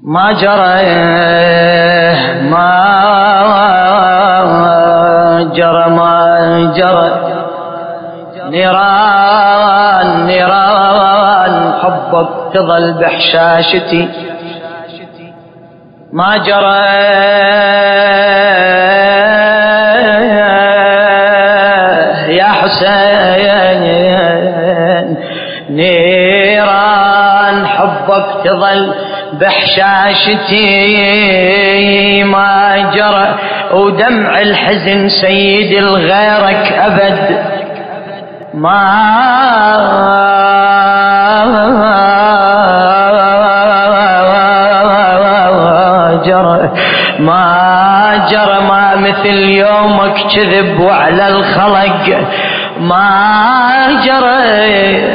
ما جرى نيران حبك تظل بحشاشتي. ما جرى يا حسين نيران حبك تظل بحشاشتي. ما جرى ودمع الحزن سيد الغيرك أبد ما جرى ما مثل يومك كذب وعلى الخلق ما جرى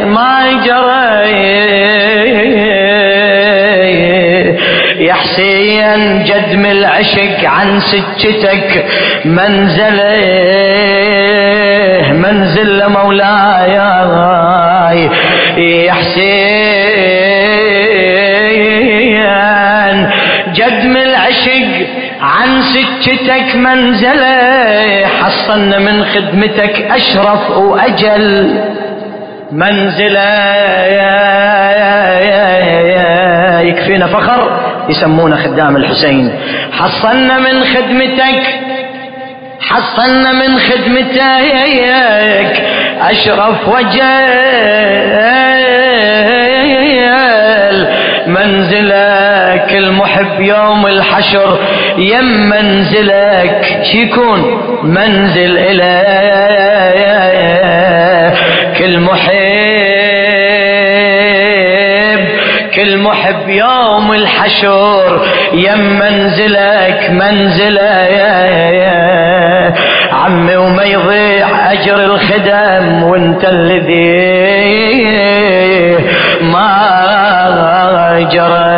يا حسين جدم العشق عن سكتك منزل مولاي يا حسين جدم العشق عن سكتك منزله حصلنا من خدمتك أشرف وأجل منزله يكفينا فخر يسمونا خدام الحسين. حصلنا من خدمتك أشرف وجل منزلك المحب يوم الحشر يم منزلك شيكون منزل إليك كل محب يوم الحشر يم منزلك عمي وما يضيع أجر الخدم وانت الذي ما جرى